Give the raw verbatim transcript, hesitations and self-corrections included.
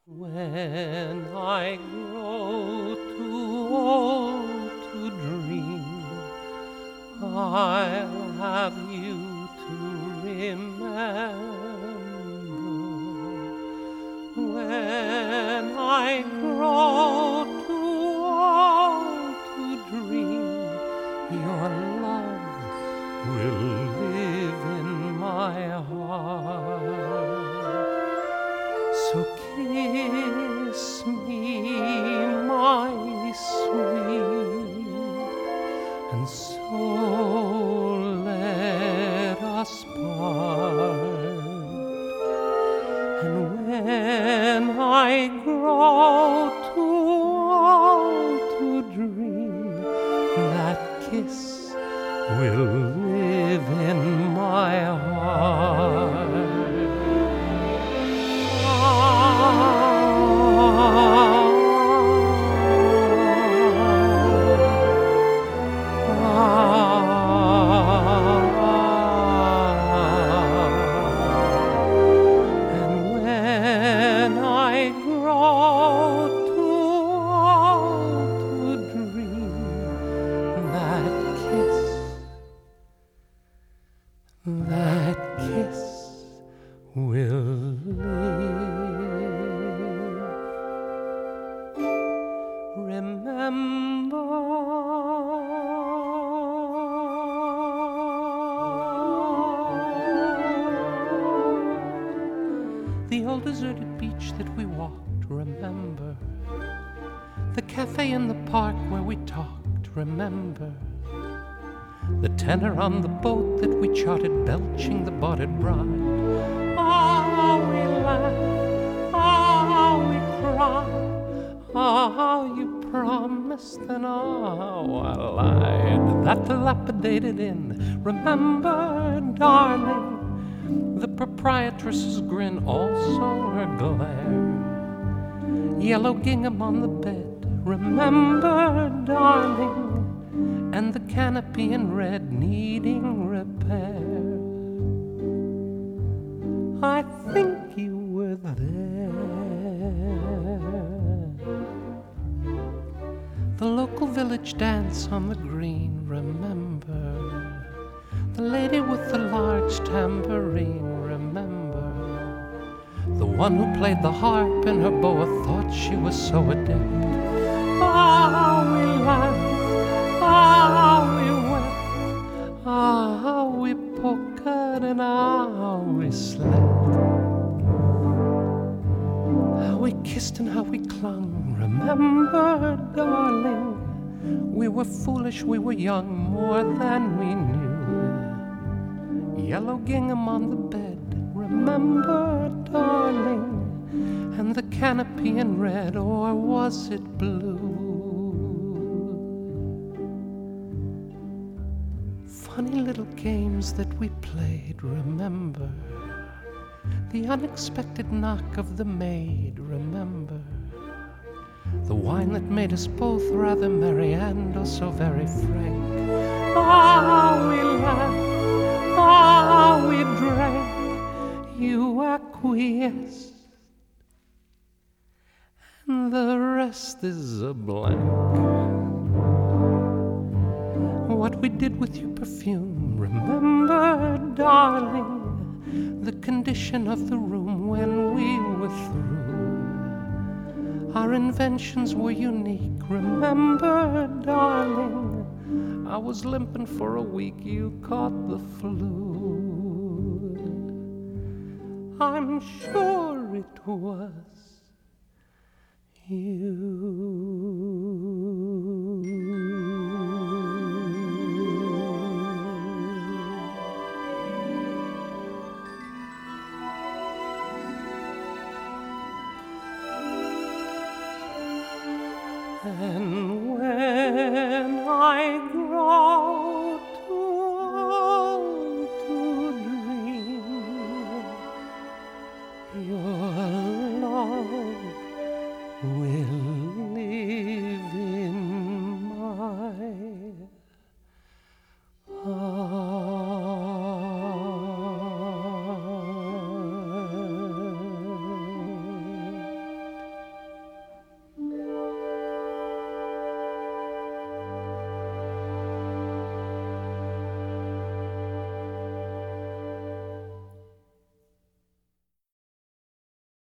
When I grow too old to dream, I'll have you to remember. When I grow too old to dream, your love will live in my heart. So kiss me, my sweet, and so let us part. And when I grow too old to dream, that kiss will live in my heart. And when I grow too old to dream, that kiss, that kiss will live. Remember, the old deserted beach that we walked, remember, the cafe in the park where we talked, remember, the tenor on the boat that we charted, belching the botted bride. Ah, we laughed, ah, we cried, ah, you promised and ah, I lied. That dilapidated inn, remember, darling, the proprietress's grin, also her glare. Yellow gingham on the bed, remember, darling, and the canopy in red needing repair. I think you were there. The local village dance on the green, remember, the lady with the large tambourine, remember, the one who played the harp in her boa thought she was so adept. Ah, we laughed, ah, we wept, ah, we polkaed and ah, we slept. How we kissed and how we clung, remember, darling, we were foolish, we were young, more than we knew. Yellow gingham on the bed, remember, darling, and the canopy in red, or was it blue? Funny little games that we played, remember, the unexpected knock of the maid, remember, the wine that made us both rather merry and also very frank. Ah, we laughed, ah, we drank, you acquiesced, and the rest is a blank. What we did with your perfume, remember, darling, the condition of the room when we were through. Our inventions were unique, remember, darling, I was limping for a week, you caught the flu. I'm sure it was you. And when